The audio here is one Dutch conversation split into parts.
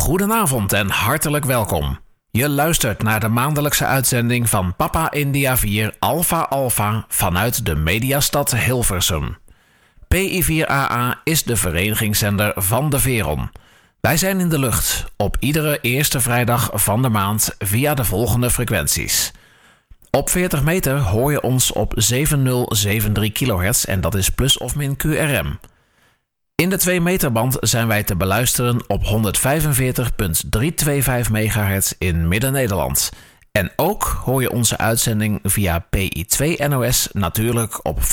Goedenavond en hartelijk welkom. Je luistert naar de maandelijkse uitzending van Papa India 4 Alpha Alpha vanuit de mediastad Hilversum. PI4AA is de verenigingszender van de Veron. Wij zijn in de lucht op iedere eerste vrijdag van de maand via de volgende frequenties. Op 40 meter hoor je ons op 7073 kHz en dat is plus of min QRM. In de 2 meterband zijn wij te beluisteren op 145.325 MHz in Midden-Nederland. En ook hoor je onze uitzending via PI2 NOS natuurlijk op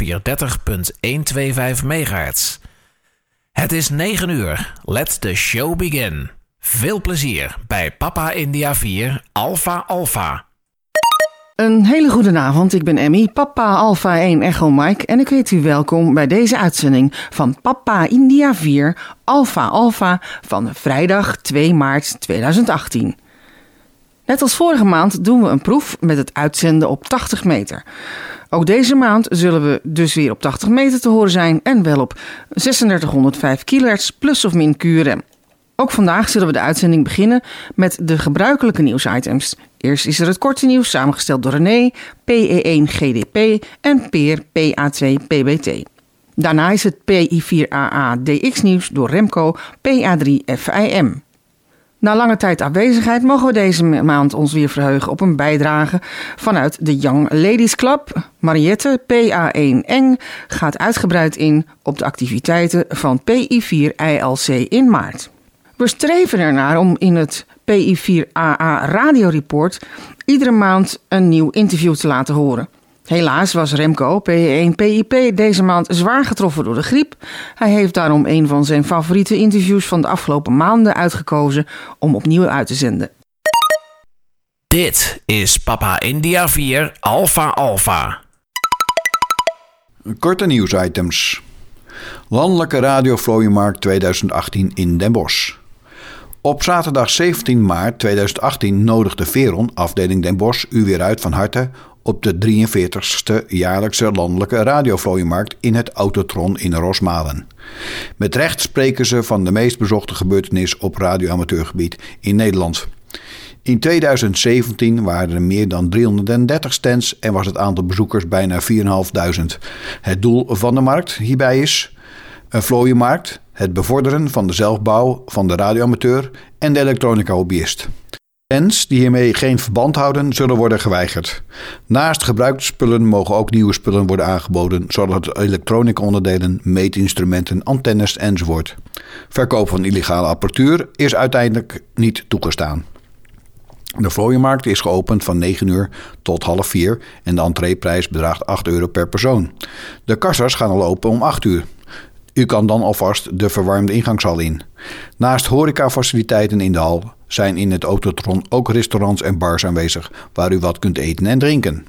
430.125 MHz. Het is 9 uur. Let the show begin. Veel plezier bij Papa India 4 Alpha Alpha. Een hele goede avond, ik ben Emmy, Papa Alpha 1 Echo Mike en ik heet u welkom bij deze uitzending van Papa India 4 Alpha Alpha van vrijdag 2 maart 2018. Net als vorige maand doen we een proef met het uitzenden op 80 meter. Ook deze maand zullen we dus weer op 80 meter te horen zijn en wel op 3605 kHz plus of min QRM. Ook vandaag zullen we de uitzending beginnen met de gebruikelijke nieuwsitems. Eerst is er het korte nieuws samengesteld door René, PE1 GDP en Peer PA2 PBT. Daarna is het PI4AA DX nieuws door Remco PA3 FIM. Na lange tijd afwezigheid mogen we deze maand ons weer verheugen op een bijdrage vanuit de Young Ladies Club. Mariette PA1 Eng gaat uitgebreid in op de activiteiten van PI4 ILC in maart. We streven ernaar om in het PI4AA radioreport iedere maand een nieuw interview te laten horen. Helaas was Remco, PE1 PIP, deze maand zwaar getroffen door de griep. Hij heeft daarom een van zijn favoriete interviews van de afgelopen maanden uitgekozen om opnieuw uit te zenden. Dit is Papa India 4 Alpha Alpha. Korte nieuwsitems. Landelijke radiovlooienmarkt 2018 in Den Bosch. Op zaterdag 17 maart 2018 nodigde Veron, afdeling Den Bosch, u weer uit van harte op de 43ste jaarlijkse landelijke radiovlooienmarkt in het Autotron in Rosmalen. Met recht spreken ze van de meest bezochte gebeurtenis op radioamateurgebied in Nederland. In 2017 waren er meer dan 330 stands en was het aantal bezoekers bijna 4.500. Het doel van de markt hierbij is een vlooienmarkt, het bevorderen van de zelfbouw van de radioamateur en de elektronica-hobbyist. Stands die hiermee geen verband houden, zullen worden geweigerd. Naast gebruikte spullen mogen ook nieuwe spullen worden aangeboden, zoals elektronica-onderdelen, meetinstrumenten, antennes enzovoort. Verkoop van illegale apparatuur is uiteindelijk niet toegestaan. De vlooienmarkt is geopend van 9 uur tot 3:30 en de entreeprijs bedraagt €8 per persoon. De kassas gaan al open om 8 uur. U kan dan alvast de verwarmde ingangshal in. Naast horecafaciliteiten in de hal zijn in het Autotron ook restaurants en bars aanwezig waar u wat kunt eten en drinken.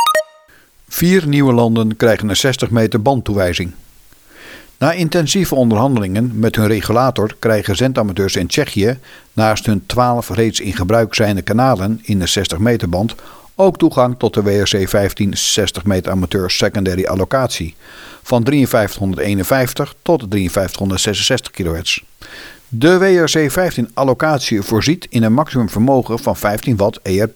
4 nieuwe landen krijgen een 60 meter bandtoewijzing. Na intensieve onderhandelingen met hun regulator krijgen zendamateurs in Tsjechië naast hun 12 reeds in gebruik zijnde kanalen in de 60 meter band ook toegang tot de WRC 15 60 meter amateur secondary allocatie van 5351 tot 5366 kHz. De WRC 15 allocatie voorziet in een maximum vermogen van 15 watt ERP.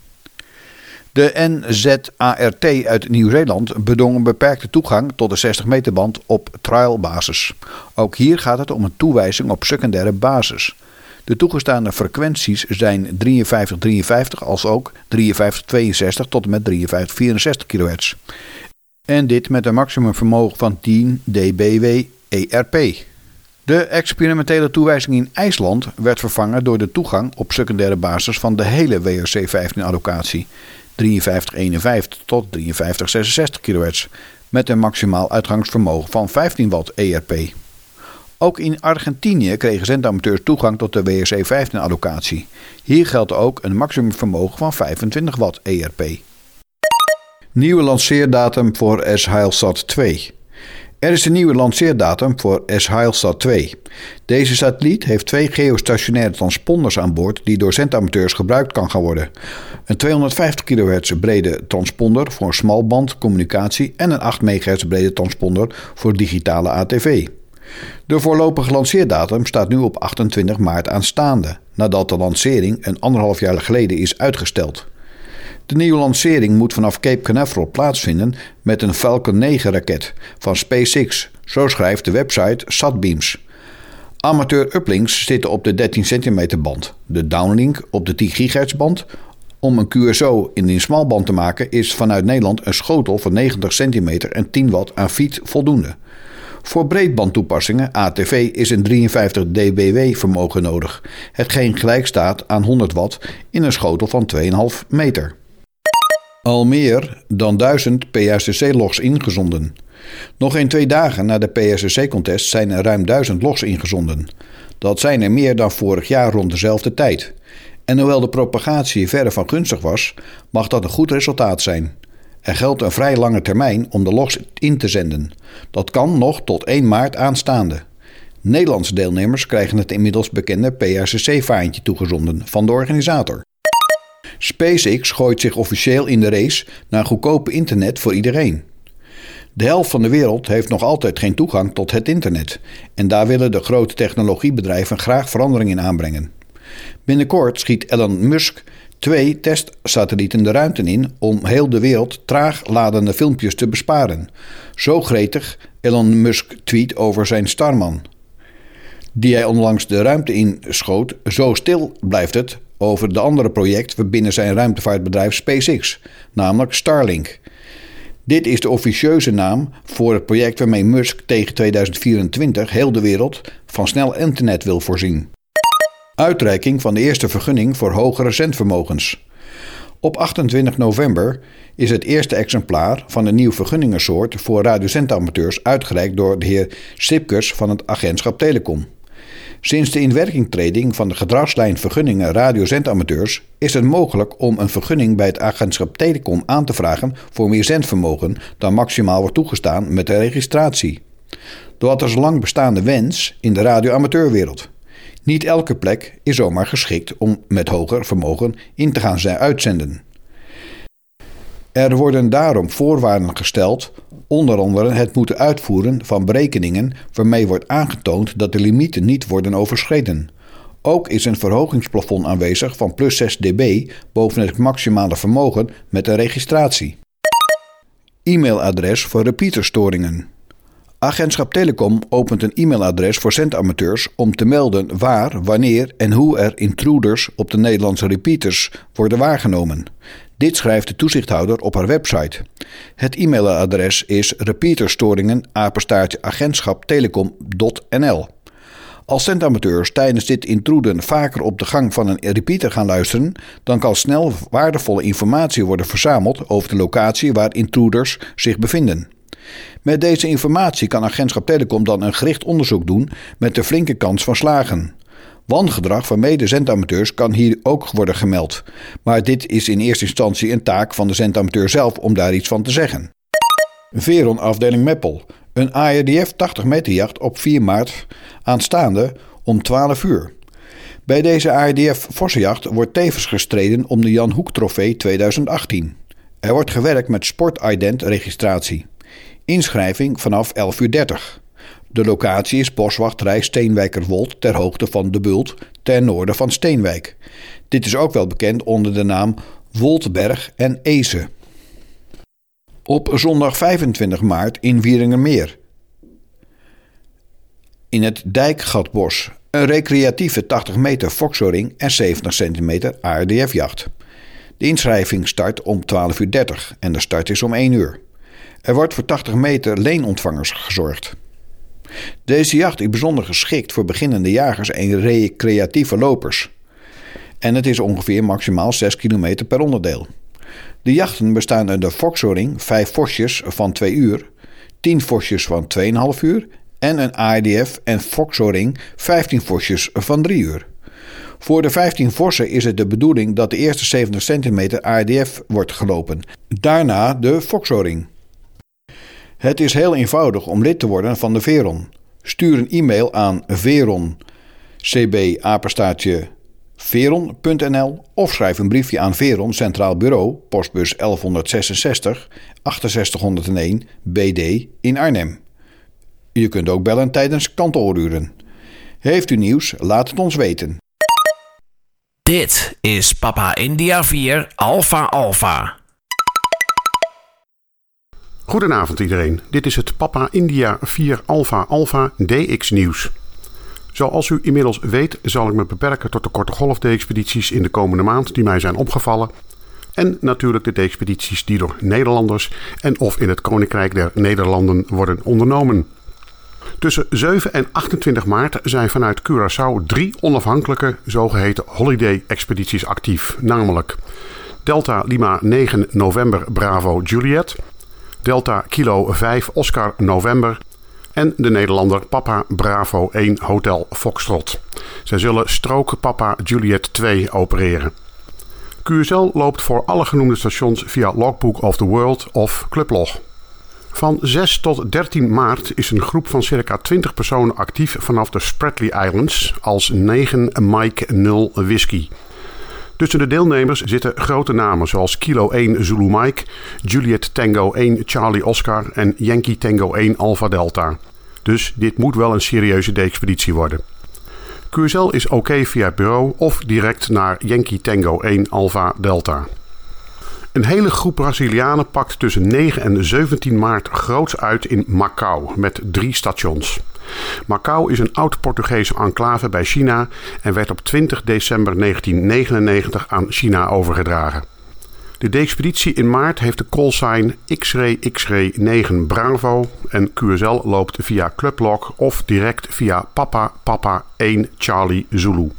De NZART uit Nieuw-Zeeland bedong een beperkte toegang tot de 60 meter band op trialbasis. Ook hier gaat het om een toewijzing op secundaire basis. De toegestane frequenties zijn 5353 als ook 5362 tot en met 5364 kHz. En dit met een maximum vermogen van 10 dBW ERP. De experimentele toewijzing in IJsland werd vervangen door de toegang op secundaire basis van de hele WRC 15 allocatie 5351 tot 5366 kHz met een maximaal uitgangsvermogen van 15 watt ERP. Ook in Argentinië kregen zendamateurs toegang tot de WRC 15 allocatie. Hier geldt ook een maximumvermogen van 25 watt ERP. Nieuwe lanceerdatum voor S-Heilsat 2. Er is een nieuwe lanceerdatum voor S-Heilsat 2. Deze satelliet heeft 2 geostationaire transponders aan boord die door zendamateurs gebruikt kan gaan worden. Een 250 kHz brede transponder voor smalbandcommunicatie en een 8 MHz brede transponder voor digitale ATV. De voorlopige lanceerdatum staat nu op 28 maart aanstaande. nadat de lancering een 1,5 jaar geleden is uitgesteld. De nieuwe lancering moet vanaf Cape Canaveral plaatsvinden met een Falcon 9 raket van SpaceX, zo schrijft de website Satbeams. Amateur uplinks zitten op de 13 centimeter band, de downlink op de 10 gigahertz band. Om een QSO in de smalband te maken is vanuit Nederland een schotel van 90 centimeter en 10 watt aan feed voldoende. Voor breedbandtoepassingen, ATV, is een 53 dBW vermogen nodig, hetgeen gelijk staat aan 100 watt in een schotel van 2,5 meter. Al meer dan 1000 PSSC-logs ingezonden. Nog in 2 dagen na de PSSC-contest zijn er ruim 1000 logs ingezonden. Dat zijn er meer dan vorig jaar rond dezelfde tijd. En hoewel de propagatie verre van gunstig was, mag dat een goed resultaat zijn. Er geldt een vrij lange termijn om de logs in te zenden. Dat kan nog tot 1 maart aanstaande. Nederlandse deelnemers krijgen het inmiddels bekende PSSC-vaantje toegezonden van de organisator. SpaceX gooit zich officieel in de race naar goedkope internet voor iedereen. De helft van de wereld heeft nog altijd geen toegang tot het internet. En daar willen de grote technologiebedrijven graag verandering in aanbrengen. Binnenkort schiet Elon Musk 2 testsatellieten de ruimte in om heel de wereld traag ladende filmpjes te besparen. Zo gretig Elon Musk tweet over zijn Starman, die hij onlangs de ruimte inschoot. Zo stil blijft het over de andere project binnen zijn ruimtevaartbedrijf SpaceX, namelijk Starlink. Dit is de officieuze naam voor het project waarmee Musk tegen 2024 heel de wereld van snel internet wil voorzien. Uitreiking van de eerste vergunning voor hogere zendvermogens. Op 28 november is het eerste exemplaar van een nieuw vergunningensoort voor radiozendamateurs uitgereikt door de heer Sipkes van het agentschap Telecom. Sinds de inwerkingtreding van de gedragslijn vergunningen radiozendamateurs is het mogelijk om een vergunning bij het agentschap Telecom aan te vragen voor meer zendvermogen dan maximaal wordt toegestaan met de registratie. Dat is een lang bestaande wens in de radioamateurwereld. Niet elke plek is zomaar geschikt om met hoger vermogen in te gaan uitzenden. Er worden daarom voorwaarden gesteld, onder andere het moeten uitvoeren van berekeningen waarmee wordt aangetoond dat de limieten niet worden overschreden. Ook is een verhogingsplafond aanwezig van plus 6 dB boven het maximale vermogen met een registratie. E-mailadres voor repeaterstoringen. Agentschap Telecom opent een e-mailadres voor zendamateurs om te melden waar, wanneer en hoe er intruders op de Nederlandse repeaters worden waargenomen. Dit schrijft de toezichthouder op haar website. Het e-mailadres is repeaterstoringen@agentschaptelecom.nl. Als zendamateurs tijdens dit intruden vaker op de gang van een repeater gaan luisteren, dan kan snel waardevolle informatie worden verzameld over de locatie waar intruders zich bevinden. Met deze informatie kan agentschap Telecom dan een gericht onderzoek doen met een flinke kans van slagen. Wangedrag van mede-zendamateurs kan hier ook worden gemeld, maar dit is in eerste instantie een taak van de zendamateur zelf om daar iets van te zeggen. Veron afdeling Meppel. Een ARDF 80 meter jacht op 4 maart aanstaande om 12 uur. Bij deze ARDF Vossenjacht wordt tevens gestreden om de Jan Hoek Trofee 2018. Er wordt gewerkt met sportident registratie. Inschrijving vanaf 11:30 uur. De locatie is boswachterij Steenwijkerwold ter hoogte van De Bult ten noorden van Steenwijk. Dit is ook wel bekend onder de naam Woltberg en Eese. Op zondag 25 maart in Wieringermeer. In het Dijkgatbos een recreatieve 80 meter Foxoring en 70 centimeter ARDF-jacht. De inschrijving start om 12:30 uur en de start is om 1 uur. Er wordt voor 80 meter leenontvangers gezorgd. Deze jacht is bijzonder geschikt voor beginnende jagers en recreatieve lopers. En het is ongeveer maximaal 6 kilometer per onderdeel. De jachten bestaan uit de Foxoring 5 vosjes van 2 uur, 10 vosjes van 2,5 uur en een ARDF en Foxoring 15 vosjes van 3 uur. Voor de 15 vossen is het de bedoeling dat de eerste 70 centimeter ARDF wordt gelopen, daarna de Foxoring. Het is heel eenvoudig om lid te worden van de Veron. Stuur een e-mail aan veron@veron.nl of schrijf een briefje aan Veron Centraal Bureau, postbus 1166 68101 BD in Arnhem. Je kunt ook bellen tijdens kantooruren. Heeft u nieuws? Laat het ons weten. Dit is Papa India 4 Alpha Alpha. Goedenavond iedereen, dit is het Papa India 4 Alpha Alpha DX nieuws. Zoals u inmiddels weet zal ik me beperken tot de korte golf-expedities in de komende maand die mij zijn opgevallen. En natuurlijk de expedities die door Nederlanders en of in het Koninkrijk der Nederlanden worden ondernomen. Tussen 7 en 28 maart zijn vanuit Curaçao 3 onafhankelijke zogeheten holiday-expedities actief. Namelijk Delta Lima 9 November Bravo Juliet, Delta Kilo 5 Oscar November en de Nederlander Papa Bravo 1 Hotel Foxtrot. Zij zullen strook Papa Juliet 2 opereren. QSL loopt voor alle genoemde stations via Logbook of the World of Clublog. Van 6 tot 13 maart is een groep van circa 20 personen actief vanaf de Spratly Islands als 9 Mike 0 Whisky. Tussen de deelnemers zitten grote namen zoals Kilo 1 Zulu Mike, Juliet Tango 1 Charlie Oscar en Yankee Tango 1 Alpha Delta. Dus dit moet wel een serieuze expeditie worden. QSL is oké via het bureau of direct naar Yankee Tango 1 Alpha Delta. Een hele groep Brazilianen pakt tussen 9 en 17 maart groots uit in Macau met 3 stations. Macau is een oud-Portugese enclave bij China en werd op 20 december 1999 aan China overgedragen. De expeditie in maart heeft de callsign X-Ray 9 Bravo en QSL loopt via Clublog of direct via Papa 1 Charlie Zulu.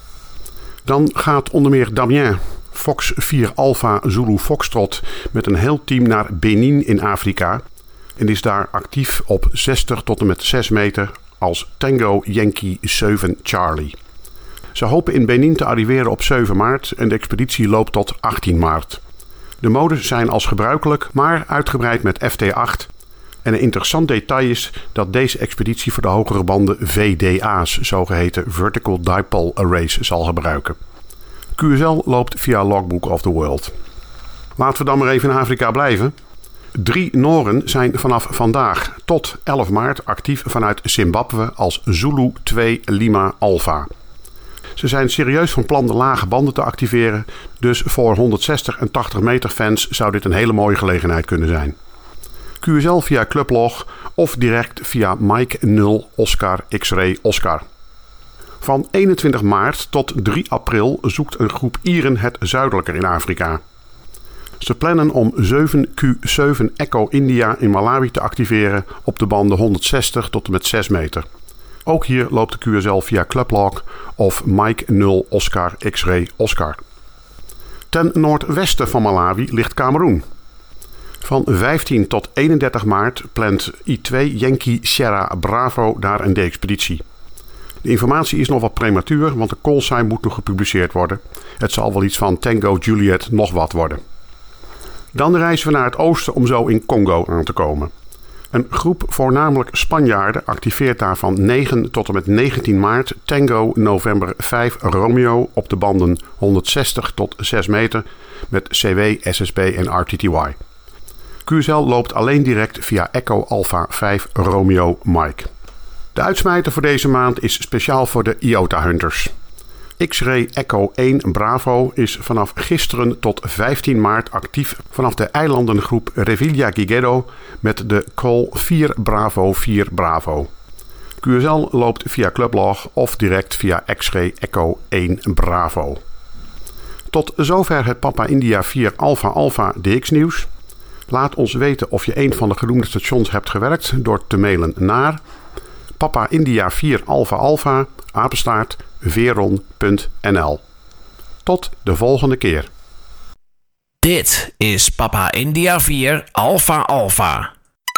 Dan gaat onder meer Damien Fox 4 Alpha Zulu Foxtrot met een heel team naar Benin in Afrika en is daar actief op 60 tot en met 6 meter als Tango Yankee 7 Charlie. Ze hopen in Benin te arriveren op 7 maart en de expeditie loopt tot 18 maart. De modes zijn als gebruikelijk, maar uitgebreid met FT8. En een interessant detail is dat deze expeditie voor de hogere banden VDA's, zogeheten Vertical Dipole Arrays, zal gebruiken. QSL loopt via Logbook of the World. Laten we dan maar even in Afrika blijven. 3 Noren zijn vanaf vandaag tot 11 maart actief vanuit Zimbabwe als Zulu 2 Lima Alpha. Ze zijn serieus van plan de lage banden te activeren, dus voor 160 en 80 meter fans zou dit een hele mooie gelegenheid kunnen zijn. QSL via Clublog of direct via Mike 0 Oscar X-Ray Oscar. Van 21 maart tot 3 april zoekt een groep Ieren het zuidelijker in Afrika. Ze plannen om 7Q7 Echo India in Malawi te activeren op de banden 160 tot en met 6 meter. Ook hier loopt de QSL via Clublog of Mike 0 Oscar X-Ray Oscar. Ten noordwesten van Malawi ligt Kameroen. Van 15 tot 31 maart plant I2 Yankee Sierra Bravo daar een expeditie. De informatie is nog wat prematuur, want de callsign moet nog gepubliceerd worden. Het zal wel iets van Tango Juliet nog wat worden. Dan reizen we naar het oosten om zo in Congo aan te komen. Een groep voornamelijk Spanjaarden activeert daar van 9 tot en met 19 maart Tango November 5 Romeo op de banden 160 tot 6 meter met CW, SSB en RTTY. QSL loopt alleen direct via Echo Alpha 5 Romeo Mike. De uitsmijter voor deze maand is speciaal voor de IOTA Hunters. X-Ray Echo 1 Bravo is vanaf gisteren tot 15 maart actief vanaf de eilandengroep Revilla Gigedo met de call 4 Bravo 4 Bravo. QSL loopt via Clublog of direct via X-Ray Echo 1 Bravo. Tot zover het Papa India 4 Alpha Alpha DX nieuws. Laat ons weten of je een van de genoemde stations hebt gewerkt door te mailen naar Papa India 4 Alpha Alpha @veron.nl. Tot de volgende keer. Dit is Papa India 4 Alpha Alpha.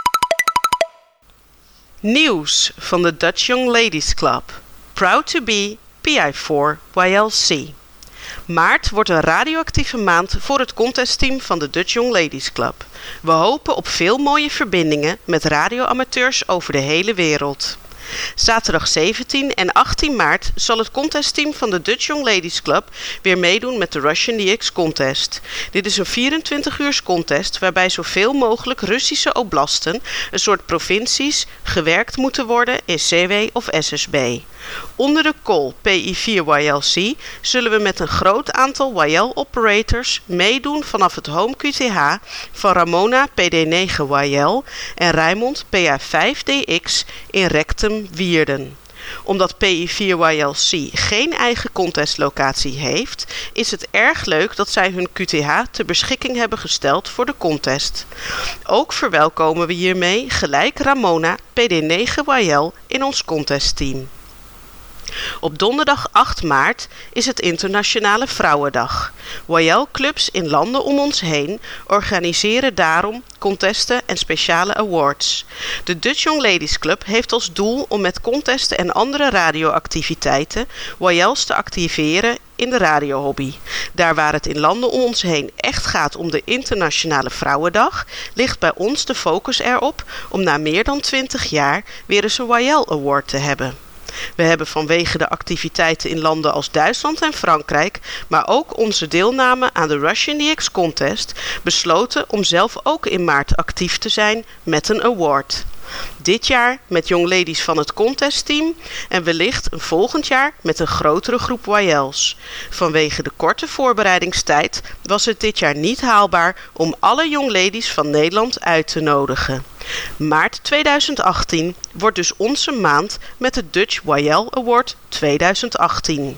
Nieuws van de Dutch Young Ladies Club. Proud to be PI4 YLC. Maart wordt een radioactieve maand voor het contestteam van de Dutch Young Ladies Club. We hopen op veel mooie verbindingen met radioamateurs over de hele wereld. Zaterdag 17 en 18 maart zal het contestteam van de Dutch Young Ladies Club weer meedoen met de Russian DX Contest. Dit is een 24-uurs contest waarbij zoveel mogelijk Russische oblasten, een soort provincies, gewerkt moeten worden in CW of SSB. Onder de call PI4YLC zullen we met een groot aantal YL-operators meedoen vanaf het home QTH van Ramona PD9YL en Rijmond PA5DX in Rectum Wierden. Omdat PI4YLC geen eigen contestlocatie heeft, is het erg leuk dat zij hun QTH ter beschikking hebben gesteld voor de contest. Ook verwelkomen we hiermee gelijk Ramona PD9YL in ons contestteam. Op donderdag 8 maart is het Internationale Vrouwendag. YL-clubs in landen om ons heen organiseren daarom contesten en speciale awards. De Dutch Young Ladies Club heeft als doel om met contesten en andere radioactiviteiten YL's te activeren in de radiohobby. Daar waar het in landen om ons heen echt gaat om de Internationale Vrouwendag, ligt bij ons de focus erop om na meer dan 20 jaar weer eens een YL Award te hebben. We hebben vanwege de activiteiten in landen als Duitsland en Frankrijk, maar ook onze deelname aan de Russian DX Contest, besloten om zelf ook in maart actief te zijn met een award. Dit jaar met Young Ladies van het contestteam en wellicht een volgend jaar met een grotere groep YL's. Vanwege de korte voorbereidingstijd was het dit jaar niet haalbaar om alle Young Ladies van Nederland uit te nodigen. Maart 2018 wordt dus onze maand met het Dutch YL Award 2018.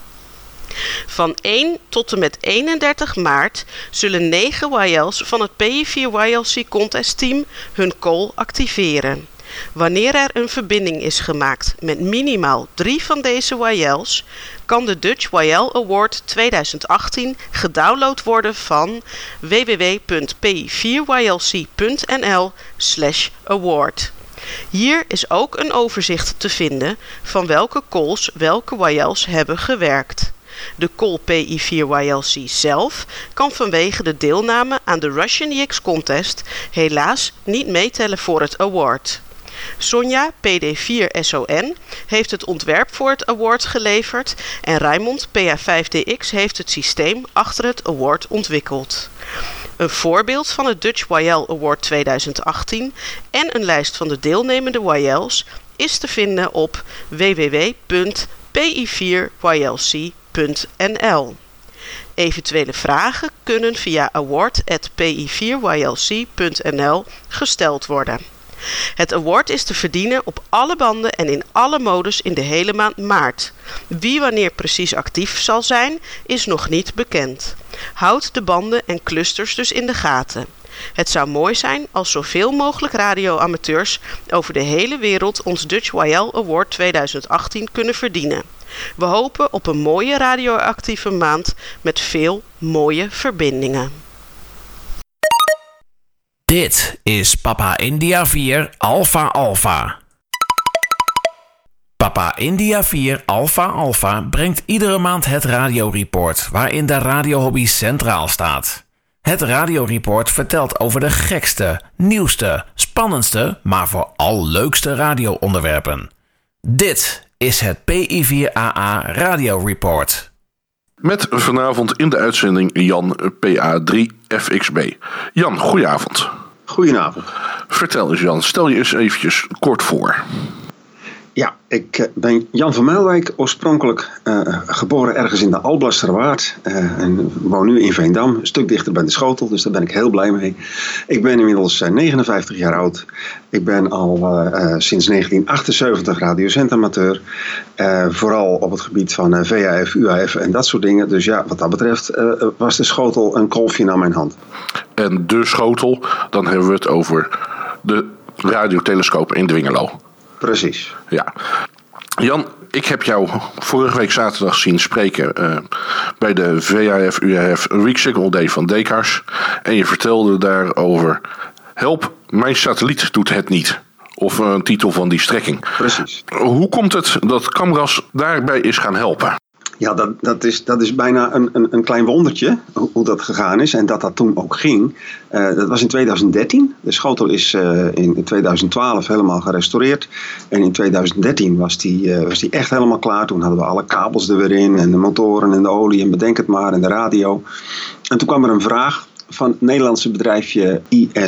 Van 1 tot en met 31 maart zullen 9 YL's van het PI4YLC contestteam hun call activeren. Wanneer er een verbinding is gemaakt met minimaal 3 van deze YL's, kan de Dutch YL Award 2018 gedownload worden van www.pi4ylc.nl/award. Hier is ook een overzicht te vinden van welke calls welke YL's hebben gewerkt. De call PI4YLC zelf kan vanwege de deelname aan de Russian DX Contest helaas niet meetellen voor het award. Sonja PD4SON heeft het ontwerp voor het award geleverd en Rijmond PA5DX heeft het systeem achter het award ontwikkeld. Een voorbeeld van het Dutch YL Award 2018 en een lijst van de deelnemende YL's is te vinden op www.pi4ylc.nl. Eventuele vragen kunnen via award@pi4ylc.nl gesteld worden. Het award is te verdienen op alle banden en in alle modus in de hele maand maart. Wie wanneer precies actief zal zijn, is nog niet bekend. Houd de banden en clusters dus in de gaten. Het zou mooi zijn als zoveel mogelijk radioamateurs over de hele wereld ons Dutch YL Award 2018 kunnen verdienen. We hopen op een mooie radioactieve maand met veel mooie verbindingen. Dit is Papa India 4 Alpha Alpha. Papa India 4 Alpha Alpha brengt iedere maand het radioreport waarin de radiohobby centraal staat. Het radioreport vertelt over de gekste, nieuwste, spannendste, maar vooral leukste radioonderwerpen. Dit is het PI4AA Radio Report. Met vanavond in de uitzending Jan PA3FXB. Jan, goedenavond. Goedenavond. Vertel eens Jan, stel je eens eventjes kort voor. Ja, ik ben Jan van Muilwijk, oorspronkelijk geboren ergens in de Alblasserwaard. En woon nu in Veendam, een stuk dichter bij de Schotel, dus daar ben ik heel blij mee. Ik ben inmiddels 59 jaar oud. Ik ben al sinds 1978 radiozendamateur. Vooral op het gebied van VHF, UHF en dat soort dingen. Dus ja, wat dat betreft was de Schotel een kolfje naar mijn hand. En de Schotel, dan hebben we het over de radiotelescoop in Dwingelo. Precies. Ja. Jan, ik heb jou vorige week zaterdag zien spreken bij de VHF-UHF Week Signal Day van Dekars. En je vertelde daarover: help, mijn satelliet doet het niet. Of een titel van die strekking. Precies. Hoe komt het dat Camras daarbij is gaan helpen? Ja, dat is bijna een klein wondertje hoe dat gegaan is en dat toen ook ging. Dat was in 2013. De schotel is in 2012 helemaal gerestaureerd. En in 2013 was die echt helemaal klaar. Toen hadden we alle kabels er weer in en de motoren en de olie en bedenk het maar en de radio. En toen kwam er een vraag van het Nederlandse bedrijfje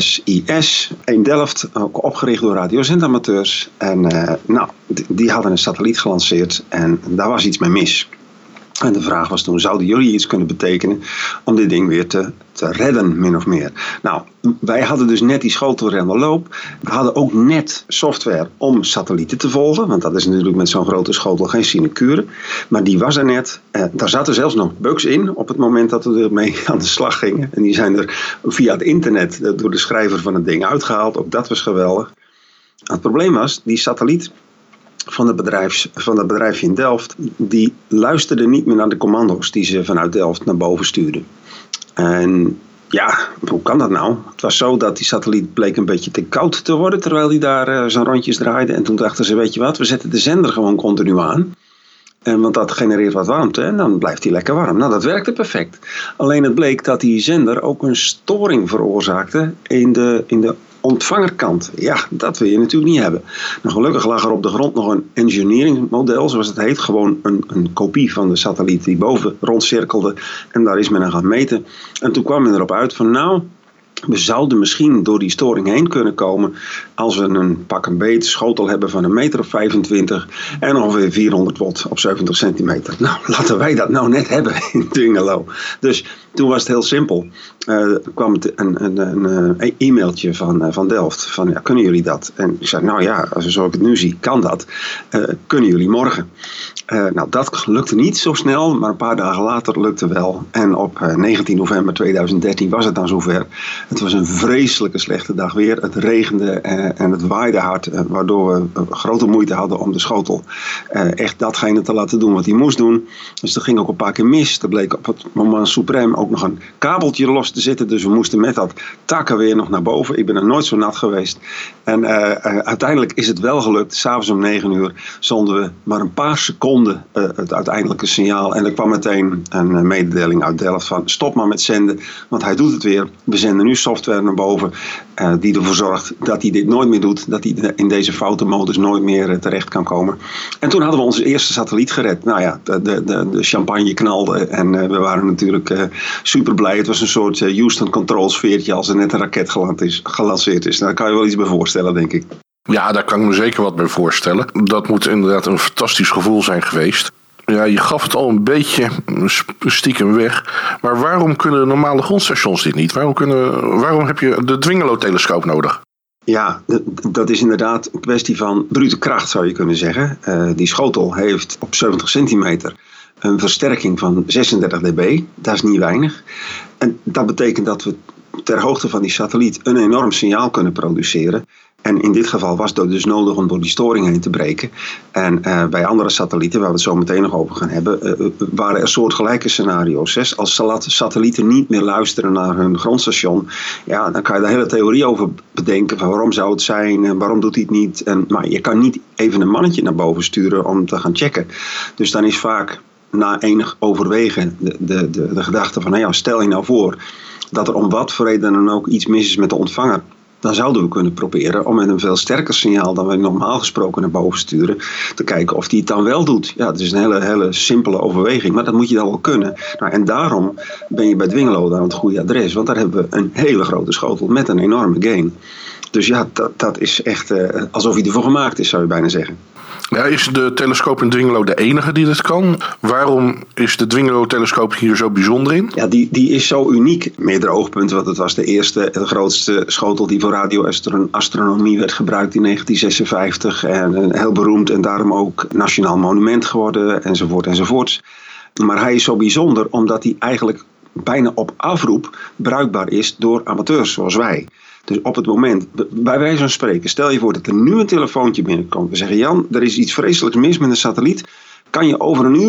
ISIS in Delft, ook opgericht door radiozendamateurs. En die hadden een satelliet gelanceerd en daar was iets mee mis. En de vraag was toen, zouden jullie iets kunnen betekenen om dit ding weer te redden, min of meer? Nou, wij hadden dus net die schotel weer aan de loop. We hadden ook net software om satellieten te volgen, want dat is natuurlijk met zo'n grote schotel geen sinecure. Maar die was er net. Daar zaten zelfs nog bugs in op het moment dat we ermee aan de slag gingen. En die zijn er via het internet door de schrijver van het ding uitgehaald. Ook dat was geweldig. Het probleem was, die satelliet van dat bedrijfje in Delft, die luisterde niet meer naar de commando's die ze vanuit Delft naar boven stuurden. En ja, hoe kan dat nou? Het was zo dat die satelliet bleek een beetje te koud te worden terwijl die daar zo'n rondjes draaide. En toen dachten ze, weet je wat, we zetten de zender gewoon continu aan. Want dat genereert wat warmte en dan blijft hij lekker warm. Nou, dat werkte perfect. Alleen het bleek dat die zender ook een storing veroorzaakte in de ontvangerkant. Ja, dat wil je natuurlijk niet hebben. Nou, gelukkig lag er op de grond nog een engineering model, zoals het heet. Gewoon een kopie van de satelliet die boven rondcirkelde. En daar is men aan gaan meten. En toen kwam men erop uit van we zouden misschien door die storing heen kunnen komen als we een pak een beet schotel hebben van 1,25 meter en ongeveer 400 watt op 70 centimeter. Nou, laten wij dat nou net hebben in Dwingelo. Dus toen was het heel simpel. Er kwam een e-mailtje van Delft van, ja, kunnen jullie dat? En ik zei, nou ja, zoals ik het nu zie, kan dat. Kunnen jullie morgen? Nou, dat lukte niet zo snel, maar een paar dagen later lukte wel. En op 19 november 2013 was het dan zover. Het was een vreselijke slechte dag weer. Het regende en het waaide hard, waardoor we grote moeite hadden om de schotel echt datgene te laten doen wat hij moest doen. Dus dat ging ook een paar keer mis. Er bleek op het moment suprême ook nog een kabeltje los te zitten. Dus we moesten met dat takken weer nog naar boven. Ik ben er nooit zo nat geweest. En uiteindelijk is het wel gelukt. 's Avonds om 9 uur zonden we maar een paar seconden het uiteindelijke signaal. En er kwam meteen een mededeling uit Delft van stop maar met zenden. Want hij doet het weer. We zenden nu software naar boven die ervoor zorgt dat hij dit nooit meer doet. Dat hij in deze foute modus nooit meer terecht kan komen. En toen hadden we onze eerste satelliet gered. Nou ja, de champagne knalde en we waren natuurlijk super blij. Het was een soort Houston control sfeertje als er net een raket gelanceerd is. Daar kan je wel iets bij voorstellen, denk ik. Ja, daar kan ik me zeker wat bij voorstellen. Dat moet inderdaad een fantastisch gevoel zijn geweest. Ja, je gaf het al een beetje stiekem weg. Maar waarom kunnen normale grondstations dit niet? Waarom heb je de Dwingelo-telescoop nodig? Ja, dat is inderdaad een kwestie van brute kracht, zou je kunnen zeggen. Die schotel heeft op 70 centimeter een versterking van 36 dB. Dat is niet weinig. En dat betekent dat we ter hoogte van die satelliet een enorm signaal kunnen produceren. En in dit geval was het dus nodig om door die storing heen te breken. En bij andere satellieten, waar we het zo meteen nog over gaan hebben, waren er soortgelijke scenario's. Als satellieten niet meer luisteren naar hun grondstation, ja, dan kan je daar hele theorie over bedenken. Van waarom zou het zijn en waarom doet hij het niet. Maar je kan niet even een mannetje naar boven sturen om te gaan checken. Dus dan is vaak na enig overwegen de gedachte van, nou ja, stel je nou voor dat er om wat voor reden dan ook iets mis is met de ontvanger. Dan zouden we kunnen proberen om met een veel sterker signaal dan we normaal gesproken naar boven sturen, te kijken of die het dan wel doet. Ja, het is een hele simpele overweging, maar dat moet je dan wel kunnen. Nou, en daarom ben je bij Dwingelo dan het goede adres, want daar hebben we een hele grote schotel met een enorme gain. Dus ja, dat is echt alsof hij ervoor gemaakt is, zou je bijna zeggen. Ja, is de telescoop in Dwingelo de enige die dit kan? Waarom is de Dwingelo-telescoop hier zo bijzonder in? Ja, die is zo uniek. Meerdere oogpunten, want het was de grootste schotel die voor radioastronomie werd gebruikt in 1956. En heel beroemd en daarom ook nationaal monument geworden, enzovoort. Maar hij is zo bijzonder omdat hij eigenlijk bijna op afroep bruikbaar is door amateurs zoals wij. Dus op het moment, bij wijze van spreken, stel je voor dat er nu een telefoontje binnenkomt. We zeggen, Jan, er is iets vreselijks mis met een satelliet. Kan je over een uur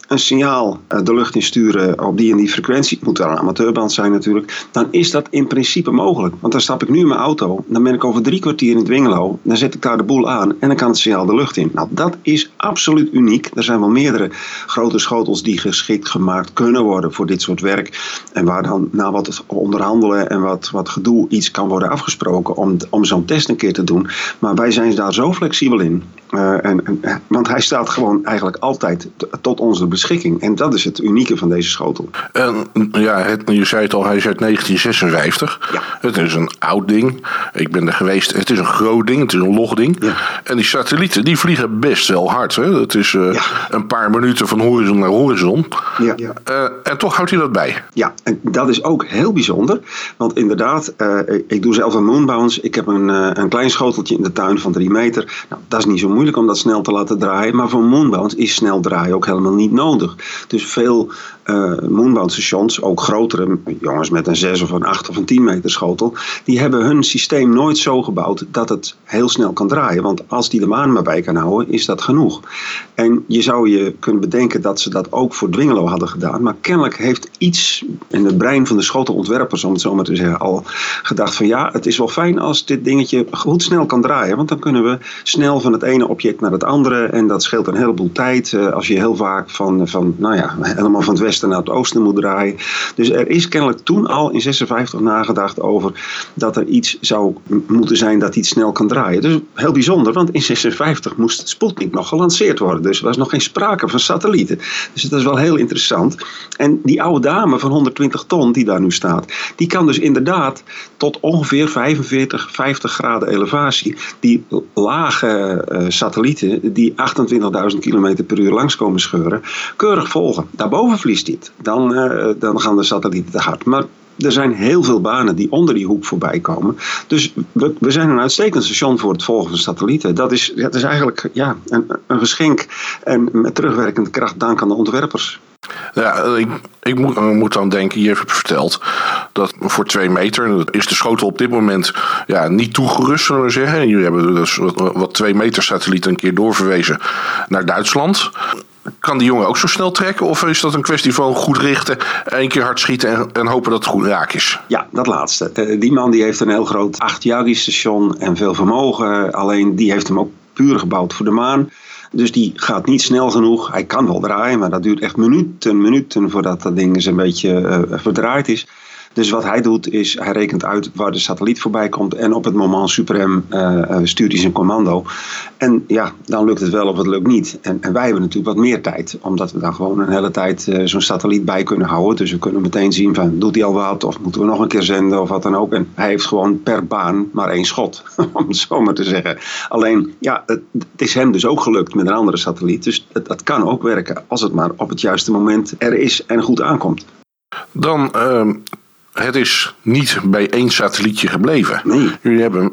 een signaal de lucht in sturen op die en die frequentie, het moet wel een amateurband zijn natuurlijk, dan is dat in principe mogelijk. Want dan stap ik nu in mijn auto, dan ben ik over 3 kwartier in Dwingelo, dan zet ik daar de boel aan en dan kan het signaal de lucht in. Nou, dat is absoluut uniek. Er zijn wel meerdere grote schotels die geschikt gemaakt kunnen worden voor dit soort werk. En waar dan na wat onderhandelen en wat gedoe iets kan worden afgesproken om zo'n test een keer te doen. Maar wij zijn daar zo flexibel in. Want hij staat gewoon eigenlijk altijd tot onze beschikking. En dat is het unieke van deze schotel. Je zei het al, hij is uit 1956. Ja. Het is een oud ding. Ik ben er geweest. Het is een groot ding. Het is een logding. Ja. En die satellieten die vliegen best wel hard. Hè? Het is een paar minuten van horizon naar horizon. Ja. En toch houdt hij dat bij. Ja, en dat is ook heel bijzonder. Want inderdaad, ik doe zelf een moonbounce. Ik heb een klein schoteltje in de tuin van 3 meter. Nou, dat is niet zo moeilijk om dat snel te laten draaien. Maar voor moonbounce is snel draaien ook helemaal niet nodig. Dus veel moonbounce stations, ook grotere jongens met een 6 of een 8 of een 10 meter schotel, die hebben hun systeem nooit zo gebouwd dat het heel snel kan draaien. Want als die de maan maar bij kan houden, is dat genoeg. En je zou je kunnen bedenken dat ze dat ook voor Dwingelo hadden gedaan. Maar kennelijk heeft iets in het brein van de schotelontwerpers, om het zo maar te zeggen, al gedacht van ja, het is wel fijn als dit dingetje goed snel kan draaien. Want dan kunnen we snel van het ene object naar het andere. En dat scheelt een heleboel tijd. Als je heel vaak helemaal van het westen naar het oosten moet draaien. Dus er is kennelijk toen al in 56 nagedacht over dat er iets zou moeten zijn dat iets snel kan draaien. Dus heel bijzonder, want in 56 moest Sputnik nog gelanceerd worden. Dus er was nog geen sprake van satellieten. Dus dat is wel heel interessant. En die oude dame van 120 ton die daar nu staat, die kan dus inderdaad tot ongeveer 45, 50 graden elevatie die lage satellieten die 28.000 km per uur langskomen scheuren, keurig volgen. Daarboven vliegt dit. Dan gaan de satellieten te hard. Maar er zijn heel veel banen die onder die hoek voorbij komen. Dus we zijn een uitstekend station voor het volgen van satellieten. Dat is eigenlijk een geschenk. En met terugwerkende kracht dank aan de ontwerpers. Ja, ik moet dan denken, je hebt verteld dat voor 2 meter is de schotel op dit moment niet toegerust, zullen we zeggen. Jullie hebben dus wat 2 meter satellieten een keer doorverwezen naar Duitsland. Kan die jongen ook zo snel trekken? Of is dat een kwestie van goed richten, 1 keer hard schieten en hopen dat het goed raak is? Ja, dat laatste. Die man die heeft een heel groot 8-Yagi-station en veel vermogen. Alleen die heeft hem ook puur gebouwd voor de maan. Dus die gaat niet snel genoeg. Hij kan wel draaien, maar dat duurt echt minuten voordat dat ding eens een beetje verdraaid is. Dus wat hij doet is, hij rekent uit waar de satelliet voorbij komt en op het moment suprem stuurt hij zijn commando. En ja, dan lukt het wel of het lukt niet. En wij hebben natuurlijk wat meer tijd, omdat we dan gewoon een hele tijd zo'n satelliet bij kunnen houden. Dus we kunnen meteen zien van, doet hij al wat of moeten we nog een keer zenden of wat dan ook. En hij heeft gewoon per baan maar 1 schot, om het zo maar te zeggen. Alleen, ja, het is hem dus ook gelukt met een andere satelliet. Dus het kan ook werken als het maar op het juiste moment er is en goed aankomt. Dan het is niet bij 1 satellietje gebleven. Nee. Jullie hebben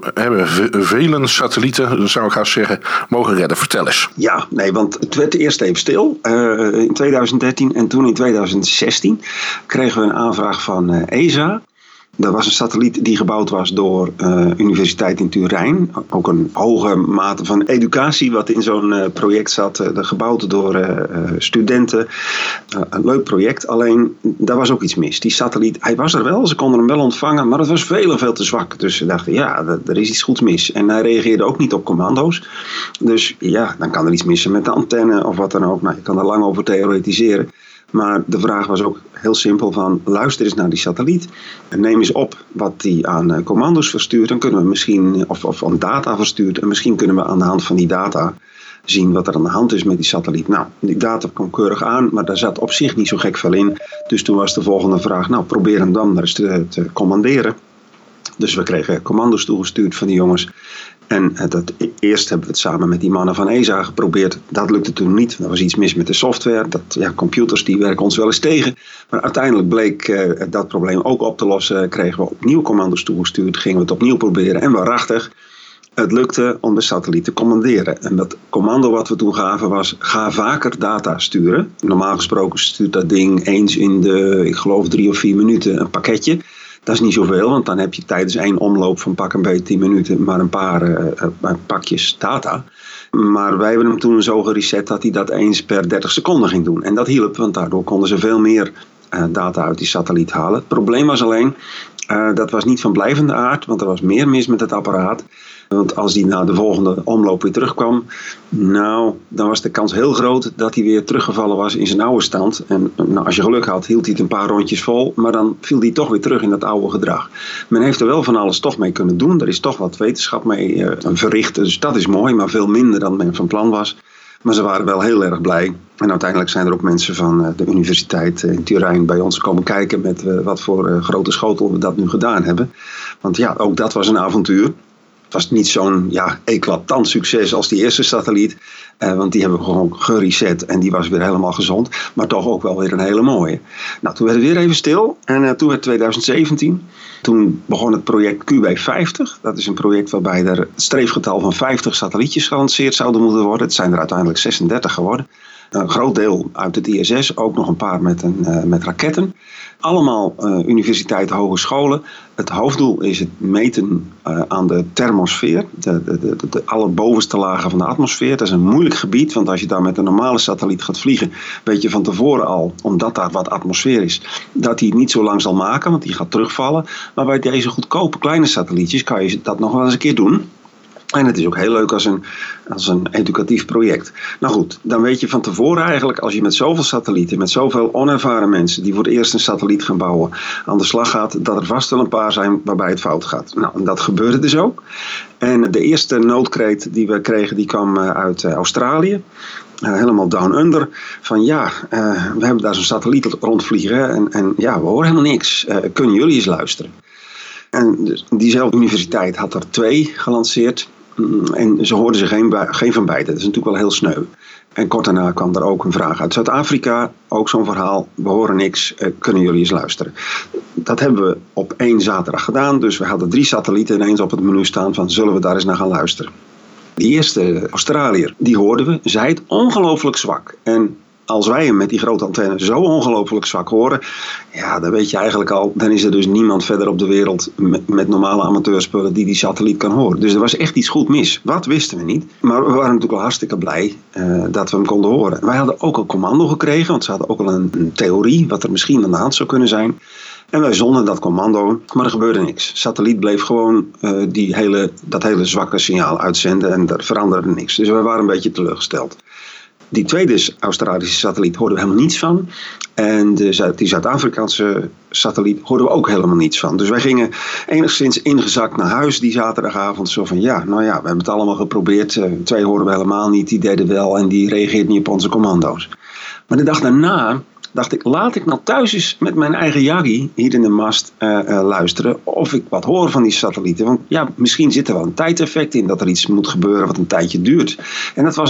vele satellieten, zou ik haast zeggen, mogen redden. Vertel eens. Ja, nee, want het werd eerst even stil in 2013 en toen in 2016 kregen we een aanvraag van ESA. Dat was een satelliet die gebouwd was door Universiteit in Turijn. Ook een hoge mate van educatie wat in zo'n project zat. Gebouwd door studenten. Een leuk project. Alleen, daar was ook iets mis. Die satelliet, hij was er wel. Ze konden hem wel ontvangen. Maar het was veel te zwak. Dus ze dachten, er is iets goeds mis. En hij reageerde ook niet op commando's. Dus ja, dan kan er iets missen met de antenne of wat dan ook. Nou, je kan er lang over theoretiseren. Maar de vraag was ook heel simpel van, luister eens naar die satelliet. En neem eens op wat die aan commando's verstuurt. Dan kunnen we misschien, of aan data verstuurt. En misschien kunnen we aan de hand van die data zien wat er aan de hand is met die satelliet. Nou, die data kwam keurig aan, maar daar zat op zich niet zo gek veel in. Dus toen was de volgende vraag, nou probeer hem dan maar eens te commanderen. Dus we kregen commando's toegestuurd van die jongens. En eerst hebben we het samen met die mannen van ESA geprobeerd. Dat lukte toen niet. Er was iets mis met de software. Computers die werken ons wel eens tegen. Maar uiteindelijk bleek dat probleem ook op te lossen. Kregen we opnieuw commando's toegestuurd. Gingen we het opnieuw proberen. En waarachtig, het lukte om de satelliet te commanderen. En dat commando wat we toen gaven was, ga vaker data sturen. Normaal gesproken stuurt dat ding eens in de, ik geloof 3 of 4 minuten een pakketje. Dat is niet zoveel, want dan heb je tijdens 1 omloop van pak een beetje 10 minuten maar een paar pakjes data. Maar wij hebben hem toen zo gereset dat hij dat eens per 30 seconden ging doen. En dat hielp, want daardoor konden ze veel meer data uit die satelliet halen. Het probleem was alleen, dat was niet van blijvende aard, want er was meer mis met het apparaat. Want als die na de volgende omloop weer terugkwam, dan was de kans heel groot dat hij weer teruggevallen was in zijn oude stand. En als je geluk had, hield hij het een paar rondjes vol, maar dan viel hij toch weer terug in dat oude gedrag. Men heeft er wel van alles toch mee kunnen doen. Er is toch wat wetenschap mee verricht, dus dat is mooi, maar veel minder dan men van plan was. Maar ze waren wel heel erg blij. En uiteindelijk zijn er ook mensen van de universiteit in Turijn bij ons komen kijken met wat voor grote schotel we dat nu gedaan hebben. Want ja, ook dat was een avontuur. Het was niet zo'n eclatant succes als die eerste satelliet. Want die hebben we gewoon gereset en die was weer helemaal gezond. Maar toch ook wel weer een hele mooie. Nou, toen werd het weer even stil. En toen werd 2017. Toen begon het project QB50. Dat is een project waarbij er het streefgetal van 50 satellietjes gelanceerd zouden moeten worden. Het zijn er uiteindelijk 36 geworden. Een groot deel uit het ISS, ook nog een paar met raketten. Allemaal universiteiten, hogescholen. Het hoofddoel is het meten aan de thermosfeer. De allerbovenste lagen van de atmosfeer. Dat is een moeilijk gebied, want als je daar met een normale satelliet gaat vliegen, weet je van tevoren al, omdat daar wat atmosfeer is, dat hij het niet zo lang zal maken, want die gaat terugvallen. Maar bij deze goedkope kleine satellietjes kan je dat nog wel eens een keer doen. En het is ook heel leuk als een educatief project. Nou goed, dan weet je van tevoren eigenlijk, als je met zoveel satellieten, met zoveel onervaren mensen die voor het eerst een satelliet gaan bouwen, aan de slag gaat, dat er vast wel een paar zijn waarbij het fout gaat. Nou, en dat gebeurde dus ook. En de eerste noodkreet die we kregen, die kwam uit Australië. Helemaal down under. Van we hebben daar zo'n satelliet rondvliegen en we horen helemaal niks. Kunnen jullie eens luisteren? En dus diezelfde universiteit had er 2 gelanceerd. En ze hoorden ze geen van beide. Dat is natuurlijk wel heel sneu. En kort daarna kwam er ook een vraag uit Zuid-Afrika. Ook zo'n verhaal. We horen niks. Kunnen jullie eens luisteren? Dat hebben we op 1 zaterdag gedaan. Dus we hadden 3 satellieten ineens op het menu staan van zullen we daar eens naar gaan luisteren. Die eerste Australiër, die hoorden we. Zij het ongelooflijk zwak. En als wij hem met die grote antenne zo ongelooflijk zwak horen, dan weet je eigenlijk al, dan is er dus niemand verder op de wereld met normale amateurspullen die satelliet kan horen. Dus er was echt iets goed mis. Wat wisten we niet. Maar we waren natuurlijk wel hartstikke blij dat we hem konden horen. Wij hadden ook een commando gekregen, want ze hadden ook al een theorie wat er misschien aan de hand zou kunnen zijn. En wij zonden dat commando, maar er gebeurde niks. De satelliet bleef gewoon dat hele zwakke signaal uitzenden en er veranderde niks. Dus we waren een beetje teleurgesteld. Die tweede Australische satelliet hoorden we helemaal niets van. En die Zuid-Afrikaanse satelliet hoorden we ook helemaal niets van. Dus wij gingen enigszins ingezakt naar huis die zaterdagavond. Zo van we hebben het allemaal geprobeerd. 2 hoorden we helemaal niet, die deden wel en die reageert niet op onze commando's. Maar de dag daarna dacht ik, laat ik nou thuis eens met mijn eigen Yagi hier in de mast luisteren of ik wat hoor van die satellieten. Want misschien zit er wel een tijdeffect in dat er iets moet gebeuren wat een tijdje duurt. En dat was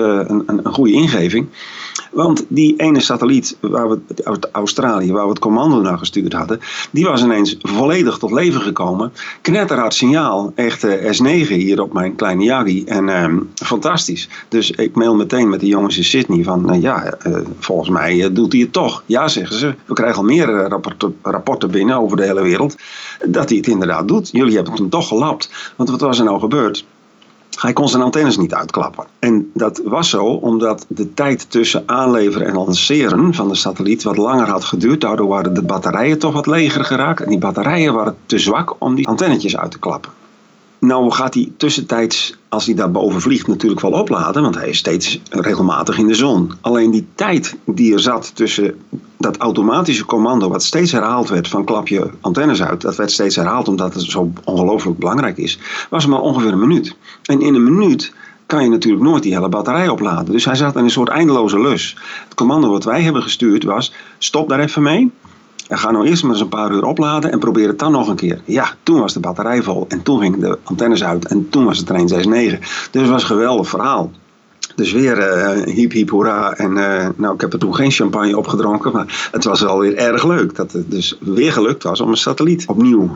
een goede ingeving. Want die ene satelliet uit Australië, waar we het commando naar gestuurd hadden, die was ineens volledig tot leven gekomen. Knetterhard signaal, echt S9 hier op mijn kleine Yagi. En fantastisch. Dus ik mail meteen met de jongens in Sydney van, volgens mij doet hij het toch. Ja, zeggen ze. We krijgen al meer rapporten binnen over de hele wereld dat hij het inderdaad doet. Jullie hebben het hem toch gelapt. Want wat was er nou gebeurd? Hij kon zijn antennes niet uitklappen. En dat was zo omdat de tijd tussen aanleveren en lanceren van de satelliet wat langer had geduurd. Daardoor waren de batterijen toch wat leger geraakt. En die batterijen waren te zwak om die antennetjes uit te klappen. Nou gaat hij tussentijds, als hij daar boven vliegt, natuurlijk wel opladen. Want hij is steeds regelmatig in de zon. Alleen die tijd die er zat tussen dat automatische commando, wat steeds herhaald werd van klap je antennes uit. Dat werd steeds herhaald omdat het zo ongelooflijk belangrijk is. Was maar ongeveer een minuut. En in een minuut kan je natuurlijk nooit die hele batterij opladen. Dus hij zat in een soort eindeloze lus. Het commando wat wij hebben gestuurd was, stop daar even mee. En ga nou eerst maar eens een paar uur opladen en probeer het dan nog een keer. Ja, toen was de batterij vol en toen gingen de antennes uit en toen was het er 169. Dus het was een geweldig verhaal. Dus weer hiep hiep hoera. En ik heb er toen geen champagne opgedronken, maar het was wel weer erg leuk. Dat het dus weer gelukt was om een satelliet opnieuw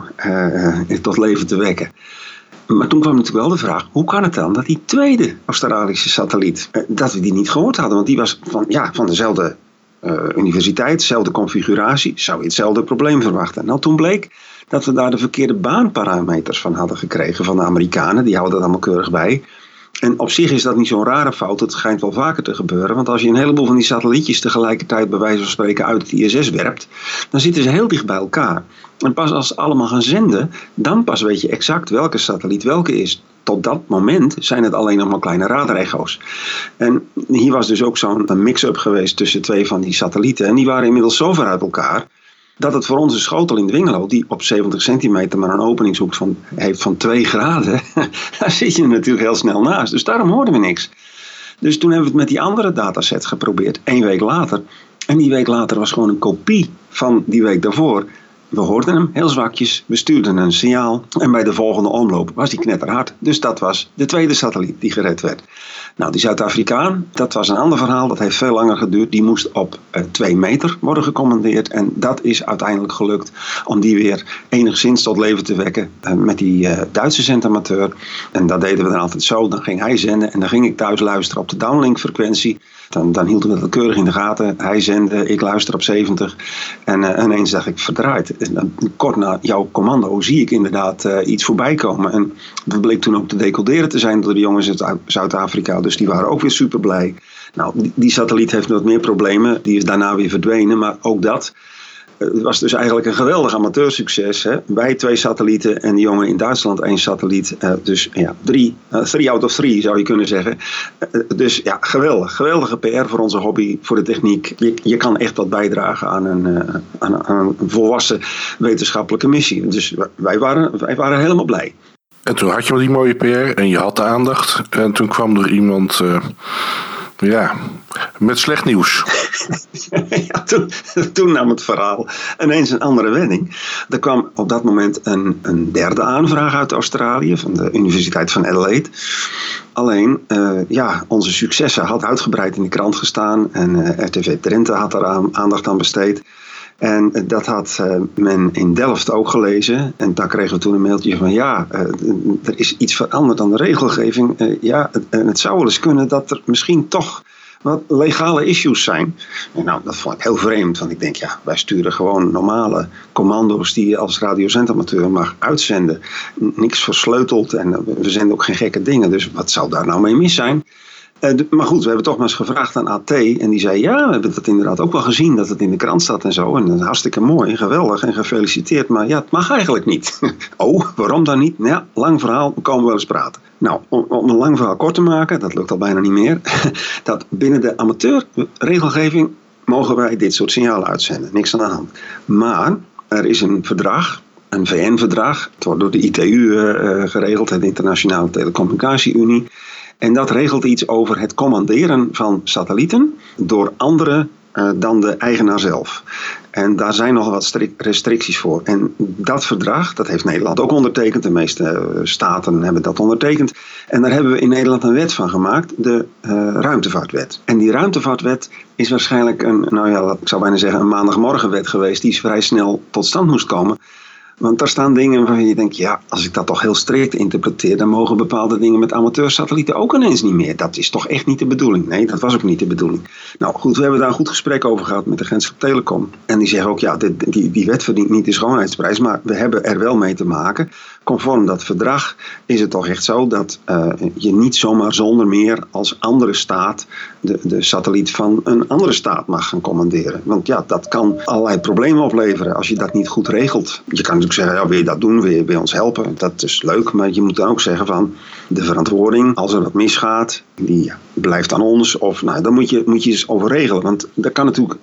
tot leven te wekken. Maar toen kwam natuurlijk wel de vraag, hoe kan het dan dat die tweede Australische satelliet, dat we die niet gehoord hadden? Want die was van dezelfde universiteit, dezelfde configuratie, zou je hetzelfde probleem verwachten. Nou, toen bleek dat we daar de verkeerde baanparameters van hadden gekregen van de Amerikanen. Die houden dat allemaal keurig bij. En op zich is dat niet zo'n rare fout. Het schijnt wel vaker te gebeuren. Want als je een heleboel van die satellietjes tegelijkertijd bij wijze van spreken uit het ISS werpt, dan zitten ze heel dicht bij elkaar. En pas als ze allemaal gaan zenden, dan pas weet je exact welke satelliet welke is. Tot dat moment zijn het alleen nog maar kleine radarecho's. En hier was dus ook zo'n mix-up geweest tussen 2 van die satellieten. En die waren inmiddels zo ver uit elkaar dat het voor onze schotel in Dwingelo, die op 70 centimeter maar een openingshoek heeft van 2 graden, daar zit je natuurlijk heel snel naast. Dus daarom hoorden we niks. Dus toen hebben we het met die andere dataset geprobeerd, 1 week later. En die week later was gewoon een kopie van die week daarvoor. We hoorden hem heel zwakjes, we stuurden een signaal en bij de volgende omloop was die knetterhard. Dus dat was de tweede satelliet die gered werd. Nou, die Zuid-Afrikaan, dat was een ander verhaal, dat heeft veel langer geduurd. Die moest op 2 meter worden gecommandeerd en dat is uiteindelijk gelukt om die weer enigszins tot leven te wekken met die Duitse zendamateur. En dat deden we dan altijd zo, dan ging hij zenden en dan ging ik thuis luisteren op de downlink-frequentie. Dan hielden we dat keurig in de gaten. Hij zende, ik luister op 70. En ineens dacht ik, verdraaid. Kort na jouw commando zie ik inderdaad iets voorbij komen. En dat bleek toen ook te decoderen te zijn door de jongens uit Zuid-Afrika. Dus die waren ook weer super blij. Nou, die satelliet heeft wat meer problemen. Die is daarna weer verdwenen. Maar ook dat het was dus eigenlijk een geweldig amateursucces. Hè? Wij 2 satellieten en die jongen in Duitsland 1 satelliet. Dus ja, 3 out of 3 zou je kunnen zeggen. Dus ja, geweldig. Geweldige PR voor onze hobby, voor de techniek. Je kan echt wat bijdragen aan een volwassen wetenschappelijke missie. Dus wij waren helemaal blij. En toen had je wel die mooie PR en je had de aandacht. En toen kwam er iemand met slecht nieuws. Ja, toen nam het verhaal ineens een andere wending. Er kwam op dat moment een derde aanvraag uit Australië, van de Universiteit van Adelaide. Alleen, onze successen had uitgebreid in de krant gestaan en RTV Drenthe had er aandacht aan besteed. En dat had men in Delft ook gelezen. En daar kregen we toen een mailtje van er is iets veranderd aan de regelgeving. Het zou wel eens kunnen dat er misschien toch wat legale issues zijn. En nou, dat vond ik heel vreemd. Want ik denk, wij sturen gewoon normale commando's die je als radiozendamateur mag uitzenden. Niks versleuteld en we zenden ook geen gekke dingen. Dus wat zou daar nou mee mis zijn? Maar goed, we hebben toch maar eens gevraagd aan AT. En die zei, we hebben dat inderdaad ook wel gezien, dat het in de krant staat en zo. En dat is hartstikke mooi, geweldig en gefeliciteerd. Maar het mag eigenlijk niet. Oh, waarom dan niet? Nou ja, lang verhaal, we komen wel eens praten. Nou, om een lang verhaal kort te maken, dat lukt al bijna niet meer. Dat binnen de amateurregelgeving mogen wij dit soort signalen uitzenden. Niks aan de hand. Maar er is een verdrag, een VN-verdrag. Het wordt door de ITU geregeld, de Internationale Telecommunicatie-Unie. En dat regelt iets over het commanderen van satellieten door anderen dan de eigenaar zelf. En daar zijn nog wat restricties voor. En dat verdrag, dat heeft Nederland ook ondertekend. De meeste staten hebben dat ondertekend. En daar hebben we in Nederland een wet van gemaakt, de ruimtevaartwet. En die ruimtevaartwet is waarschijnlijk ik zou bijna zeggen een maandagmorgenwet geweest die vrij snel tot stand moest komen. Want daar staan dingen waarvan je denkt, als ik dat toch heel strikt interpreteer, dan mogen bepaalde dingen met amateursatellieten ook ineens niet meer. Dat is toch echt niet de bedoeling? Nee, dat was ook niet de bedoeling. Nou goed, we hebben daar een goed gesprek over gehad met de Agentschap Telecom. En die zeggen ook, die wet verdient niet de schoonheidsprijs, maar we hebben er wel mee te maken. Conform dat verdrag is het toch echt zo dat je niet zomaar zonder meer als andere staat de satelliet van een andere staat mag gaan commanderen. Want dat kan allerlei problemen opleveren als je dat niet goed regelt. Je kan natuurlijk zeggen, wil je dat doen, wil je ons helpen? Dat is leuk, maar je moet dan ook zeggen van de verantwoording, als er wat misgaat, die blijft aan ons. Of dan moet je eens over regelen. Want dat kan natuurlijk,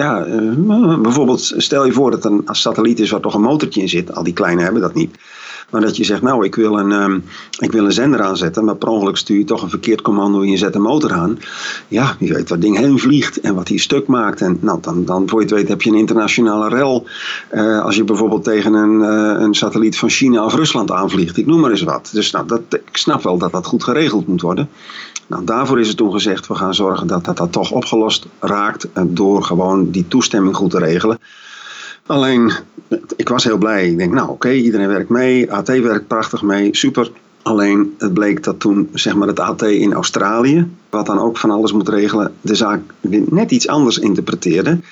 bijvoorbeeld stel je voor dat een satelliet is waar toch een motortje in zit. Al die kleine hebben dat niet. Maar dat je zegt, ik wil een zender aanzetten, maar per ongeluk stuur je toch een verkeerd commando en je zet een motor aan. Ja, wie weet wat ding heen vliegt en wat hij stuk maakt. En dan voor je het weet heb je een internationale rel. Als je bijvoorbeeld tegen een satelliet van China of Rusland aanvliegt. Ik noem maar eens wat. Dus ik snap wel dat dat goed geregeld moet worden. Nou, daarvoor is het toen gezegd, we gaan zorgen dat toch opgelost raakt door gewoon die toestemming goed te regelen. Alleen, ik was heel blij. Ik denk, oké, iedereen werkt mee. AT werkt prachtig mee, super. Alleen, het bleek dat toen, het AT in Australië, wat dan ook van alles moet regelen, de zaak weer net iets anders interpreteerde.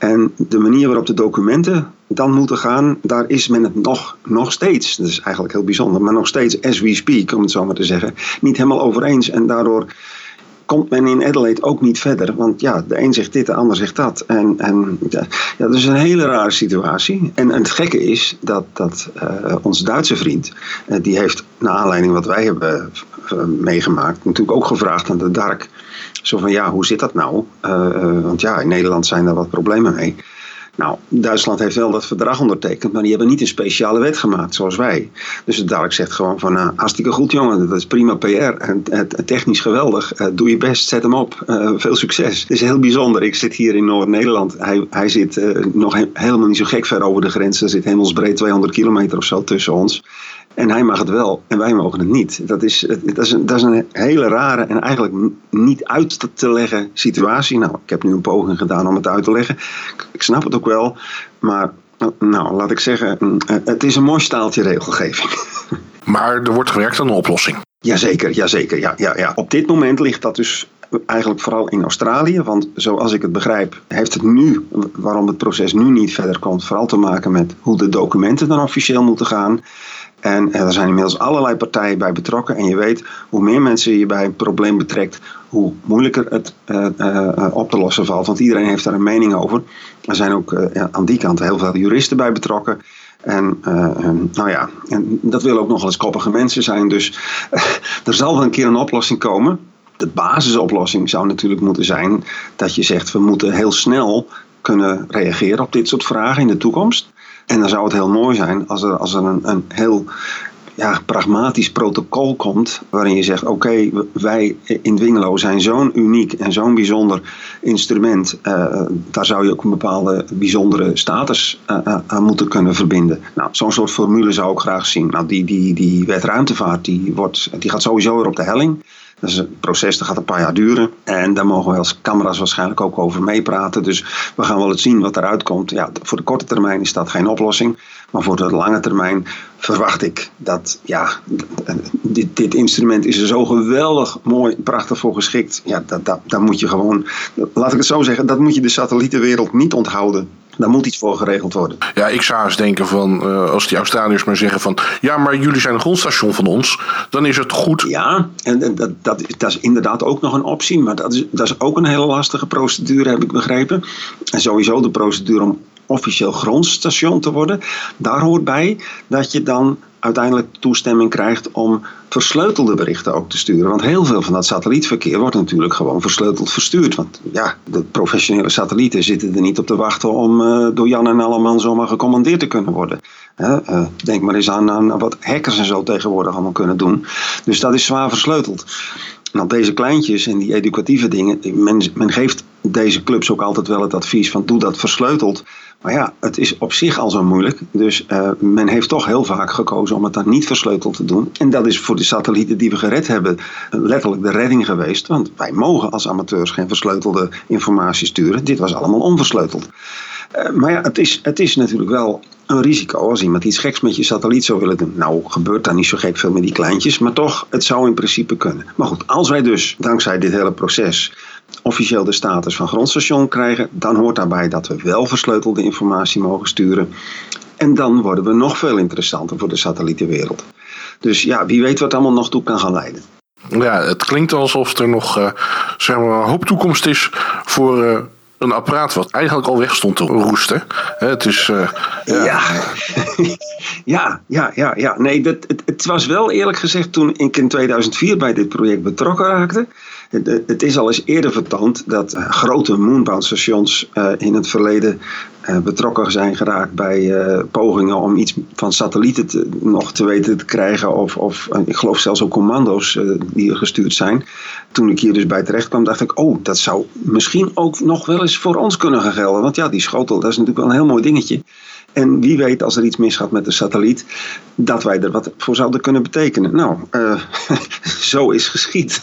En de manier waarop de documenten dan moeten gaan, daar is men het nog steeds, dat is eigenlijk heel bijzonder, maar nog steeds as we speak, om het zo maar te zeggen, niet helemaal over eens. En daardoor komt men in Adelaide ook niet verder. Want ja, de een zegt dit, de ander zegt dat. En dat is een hele rare situatie. En het gekke is dat onze Duitse vriend, die heeft naar aanleiding wat wij hebben meegemaakt, natuurlijk ook gevraagd aan de DARK. Zo van ja, hoe zit dat nou? Want ja, in Nederland zijn daar wat problemen mee. Nou, Duitsland heeft wel dat verdrag ondertekend, maar die hebben niet een speciale wet gemaakt zoals wij. Dus de DARK zegt gewoon van, hartstikke goed jongen, dat is prima PR, en technisch geweldig, doe je best, zet hem op, veel succes. Het is heel bijzonder, ik zit hier in Noord-Nederland, hij zit nog helemaal niet zo gek ver over de grens, er zit hemelsbreed 200 kilometer of zo tussen ons. En hij mag het wel en wij mogen het niet. Dat is een hele rare en eigenlijk niet uit te leggen situatie. Nou, ik heb nu een poging gedaan om het uit te leggen. Ik snap het ook wel. Maar nou, laat ik zeggen, het is een mooi staaltje regelgeving. Maar er wordt gewerkt aan een oplossing. Jazeker. Ja. Op dit moment ligt dat dus eigenlijk vooral in Australië. Want zoals ik het begrijp, heeft het nu, waarom het proces nu niet verder komt, vooral te maken met hoe de documenten dan officieel moeten gaan. En er zijn inmiddels allerlei partijen bij betrokken. En je weet, hoe meer mensen je bij een probleem betrekt, hoe moeilijker het op te lossen valt. Want iedereen heeft daar een mening over. Er zijn ook aan die kant heel veel juristen bij betrokken. En en dat willen ook nog wel eens koppige mensen zijn. Dus er zal wel een keer een oplossing komen. De basisoplossing zou natuurlijk moeten zijn dat je zegt, we moeten heel snel kunnen reageren op dit soort vragen in de toekomst. En dan zou het heel mooi zijn als er een heel pragmatisch protocol komt, waarin je zegt, oké, wij in Dwingelo zijn zo'n uniek en zo'n bijzonder instrument. Daar zou je ook een bepaalde bijzondere status aan moeten kunnen verbinden. Nou, zo'n soort formule zou ik graag zien. Nou, die wet ruimtevaart, die gaat sowieso weer op de helling. Dat is een proces, dat gaat een paar jaar duren. En daar mogen we als camera's waarschijnlijk ook over meepraten. Dus we gaan wel eens zien wat eruit komt. Ja, voor de korte termijn is dat geen oplossing. Maar voor de lange termijn verwacht ik dat dit instrument is er zo geweldig mooi, prachtig voor geschikt. Ja, daar moet je gewoon, laat ik het zo zeggen, dat moet je de satellietenwereld niet onthouden. Daar moet iets voor geregeld worden. Ja, ik zou eens denken van, als die Australiërs maar zeggen van, ja, maar jullie zijn een grondstation van ons, dan is het goed. Ja, en dat is inderdaad ook nog een optie, maar dat is ook een hele lastige procedure, heb ik begrepen. En sowieso de procedure om officieel grondstation te worden, daar hoort bij dat je dan uiteindelijk toestemming krijgt om versleutelde berichten ook te sturen. Want heel veel van dat satellietverkeer wordt natuurlijk gewoon versleuteld verstuurd. Want ja, de professionele satellieten zitten er niet op te wachten om door Jan en Alleman zomaar gecommandeerd te kunnen worden. Denk maar eens aan wat hackers en zo tegenwoordig allemaal kunnen doen. Dus dat is zwaar versleuteld. Nou, deze kleintjes en die educatieve dingen, men geeft deze clubs ook altijd wel het advies van doe dat versleuteld. Maar ja, het is op zich al zo moeilijk. Dus men heeft toch heel vaak gekozen om het dan niet versleuteld te doen. En dat is voor de satellieten die we gered hebben letterlijk de redding geweest. Want wij mogen als amateurs geen versleutelde informatie sturen. Dit was allemaal onversleuteld. Maar ja, het is natuurlijk wel een risico als iemand iets geks met je satelliet zou willen doen. Nou, gebeurt daar niet zo gek veel met die kleintjes, maar toch, het zou in principe kunnen. Maar goed, als wij dus dankzij dit hele proces officieel de status van grondstation krijgen, dan hoort daarbij dat we wel versleutelde informatie mogen sturen. En dan worden we nog veel interessanter voor de satellietenwereld. Dus ja, wie weet wat allemaal nog toe kan gaan leiden. Ja, het klinkt alsof er nog een hoop toekomst is voor een apparaat wat eigenlijk al weg stond te roesten. Het is... Ja. Nee, het was wel eerlijk gezegd toen ik in 2004 bij dit project betrokken raakte. Het is al eens eerder vertoond dat grote moonbound stations in het verleden betrokken zijn geraakt bij pogingen om iets van satellieten nog te weten te krijgen. Of ik geloof zelfs ook commando's die er gestuurd zijn. Toen ik hier dus bij terecht kwam, dacht ik, dat zou misschien ook nog wel eens voor ons kunnen gaan gelden. Want ja, die schotel, dat is natuurlijk wel een heel mooi dingetje. En wie weet, als er iets misgaat met de satelliet, dat wij er wat voor zouden kunnen betekenen. Nou, zo is geschied.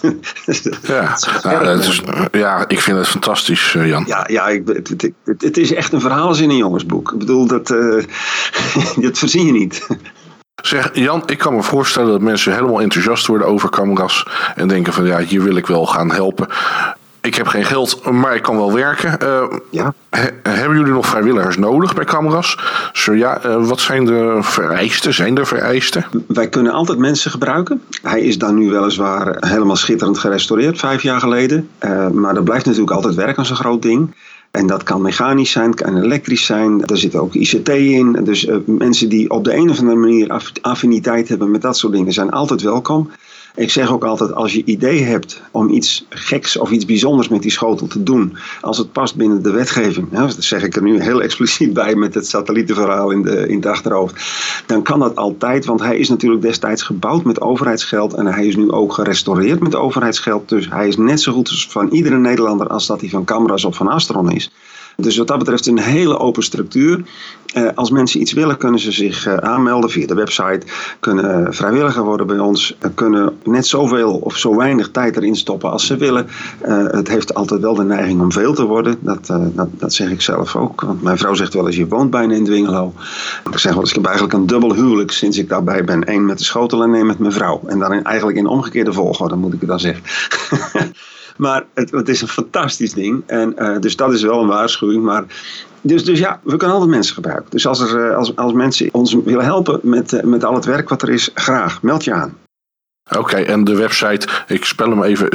Ik vind het fantastisch, Jan. Het is echt een verhaal als in een jongensboek. Ik bedoel, dat verzin je niet. Zeg, Jan, ik kan me voorstellen dat mensen helemaal enthousiast worden over camera's en denken van, ja, hier wil ik wel gaan helpen. ik heb geen geld, maar ik kan wel werken. Ja. Hebben jullie nog vrijwilligers nodig bij Camras? Zo ja, wat zijn de vereisten? Zijn er vereisten? Wij kunnen altijd mensen gebruiken. Hij is dan nu weliswaar helemaal schitterend gerestaureerd, 5 jaar geleden. Maar er blijft natuurlijk altijd werk aan zo'n groot ding. En dat kan mechanisch zijn, kan elektrisch zijn. Er zit ook ICT in. Dus mensen die op de een of andere manier affiniteit hebben met dat soort dingen zijn altijd welkom. Ik zeg ook altijd, als je idee hebt om iets geks of iets bijzonders met die schotel te doen, als het past binnen de wetgeving, hè, dat zeg ik er nu heel expliciet bij met het satellietenverhaal in het achterhoofd, dan kan dat altijd, want hij is natuurlijk destijds gebouwd met overheidsgeld en hij is nu ook gerestaureerd met overheidsgeld. Dus hij is net zo goed van iedere Nederlander als dat hij van Camras of van Astron is. Dus wat dat betreft een hele open structuur. Als mensen iets willen, kunnen ze zich aanmelden via de website. Kunnen vrijwilliger worden bij ons. Kunnen net zoveel of zo weinig tijd erin stoppen als ze willen. Het heeft altijd wel de neiging om veel te worden. Dat zeg ik zelf ook. Want mijn vrouw zegt wel eens, je woont bijna in Dwingelo. Ik zeg wel eens, ik heb eigenlijk een dubbel huwelijk sinds ik daarbij ben. 1 met de schotel en 1 met mijn vrouw. En dan eigenlijk in omgekeerde volgorde, moet ik het dan zeggen. Maar het is een fantastisch ding. En dus dat is wel een waarschuwing. Maar dus ja, we kunnen altijd mensen gebruiken. Dus als mensen ons willen helpen met al het werk wat er is, graag. Meld je aan. Oké, en de website, ik spel hem even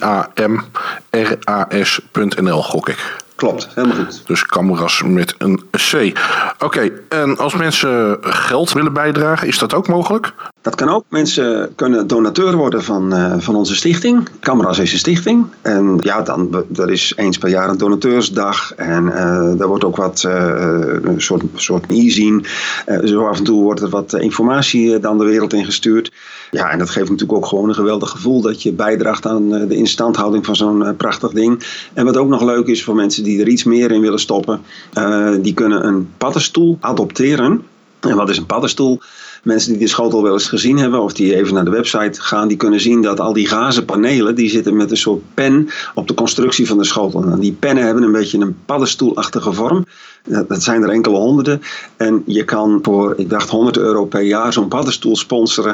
camras.nl, gok ik. Klopt, helemaal goed. Dus Camras met een C. Oké, en als mensen geld willen bijdragen, is dat ook mogelijk? Dat kan ook. Mensen kunnen donateur worden van onze stichting. Camras is een stichting. En ja, er is eens per jaar een donateursdag. En daar wordt ook wat een soort e-zien. Zo af en toe wordt er wat informatie dan de wereld in gestuurd. Ja, en dat geeft natuurlijk ook gewoon een geweldig gevoel dat je bijdraagt aan de instandhouding van zo'n prachtig ding. En wat ook nog leuk is voor mensen die er iets meer in willen stoppen, die kunnen een paddenstoel adopteren. En wat is een paddenstoel? Mensen die de schotel wel eens gezien hebben of die even naar de website gaan, die kunnen zien dat al die gazen panelen, die zitten met een soort pen op de constructie van de schotel. En die pennen hebben een beetje een paddenstoelachtige vorm. Dat zijn er enkele honderden. En je kan voor, ik dacht, €100 per jaar zo'n paddenstoel sponsoren.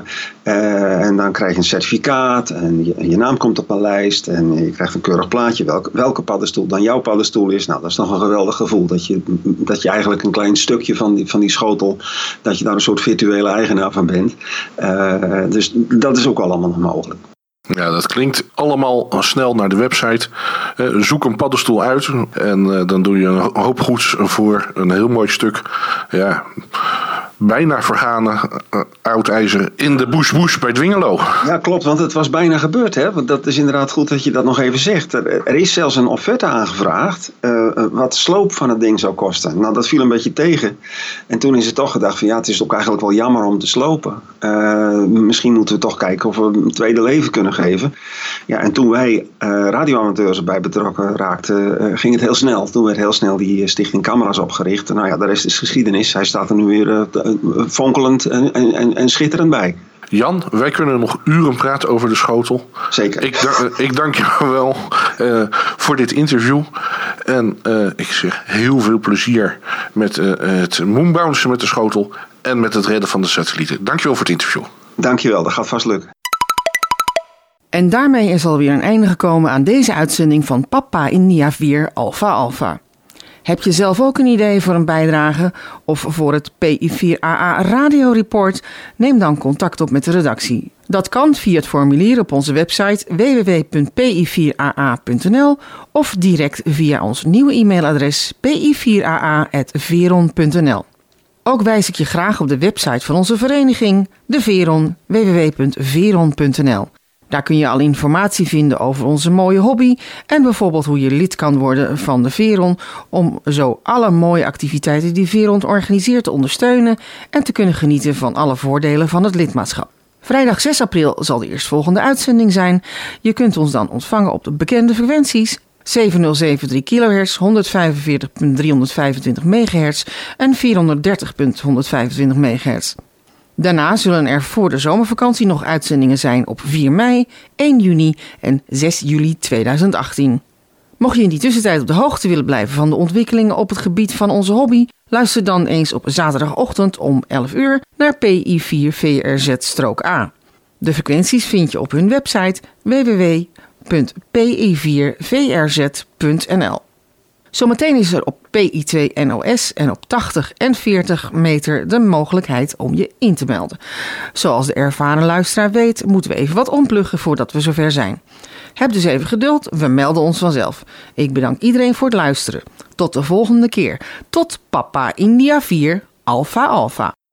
En dan krijg je een certificaat en je naam komt op een lijst en je krijgt een keurig plaatje welke paddenstoel dan jouw paddenstoel is. Nou, dat is toch een geweldig gevoel dat je eigenlijk een klein stukje van die schotel, dat je daar een soort virtuele eigenaar van bent. Dus dat is ook allemaal nog mogelijk. Ja, dat klinkt allemaal snel naar de website. Zoek een paddenstoel uit en dan doe je een hoop goeds voor een heel mooi stuk. Ja, bijna vergane oud ijzer in de bush bij Dwingelo. Ja, klopt, want het was bijna gebeurd. Hè? Want dat is inderdaad goed dat je dat nog even zegt. Er is zelfs een offerte aangevraagd wat de sloop van het ding zou kosten. Nou, dat viel een beetje tegen. En toen is het toch gedacht van ja, het is ook eigenlijk wel jammer om te slopen. Misschien moeten we toch kijken of we een tweede leven kunnen geven. Ja, en toen wij radioamateurs erbij betrokken raakten, ging het heel snel. Toen werd heel snel die stichting Camras opgericht. Nou ja, de rest is geschiedenis. Hij staat er nu weer fonkelend en schitterend bij. Jan, wij kunnen nog uren praten over de schotel. Zeker. Ik dank je wel voor dit interview. En ik zeg heel veel plezier met het moonbouncen met de schotel en met het redden van de satellieten. Dank je wel voor het interview. Dank je wel, dat gaat vast lukken. En daarmee is alweer een einde gekomen aan deze uitzending van Papa India 4 Alpha Alpha. Heb je zelf ook een idee voor een bijdrage of voor het PI4AA Radio Report? Neem dan contact op met de redactie. Dat kan via het formulier op onze website www.pi4aa.nl of direct via ons nieuwe e-mailadres pi4aa@veron.nl. Ook wijs ik je graag op de website van onze vereniging, de Veron, www.veron.nl. Daar kun je al informatie vinden over onze mooie hobby en bijvoorbeeld hoe je lid kan worden van de Veron om zo alle mooie activiteiten die Veron organiseert te ondersteunen en te kunnen genieten van alle voordelen van het lidmaatschap. Vrijdag 6 april zal de eerstvolgende uitzending zijn. Je kunt ons dan ontvangen op de bekende frequenties 7073 kHz, 145.325 MHz en 430.125 MHz. Daarna zullen er voor de zomervakantie nog uitzendingen zijn op 4 mei, 1 juni en 6 juli 2018. Mocht je in die tussentijd op de hoogte willen blijven van de ontwikkelingen op het gebied van onze hobby, luister dan eens op zaterdagochtend om 11 uur naar PI4VRZ-A. De frequenties vind je op hun website www.pi4aa.nl. www.pi4vrz.nl. Zometeen is er op PI2 NOS en op 80 en 40 meter de mogelijkheid om je in te melden. Zoals de ervaren luisteraar weet, moeten we even wat ompluggen voordat we zover zijn. Heb dus even geduld, we melden ons vanzelf. Ik bedank iedereen voor het luisteren. Tot de volgende keer. Tot Papa India 4 Alpha Alpha.